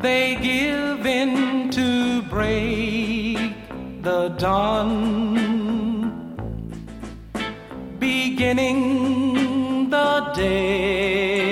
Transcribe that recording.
they give in to break the dawn, beginning the day.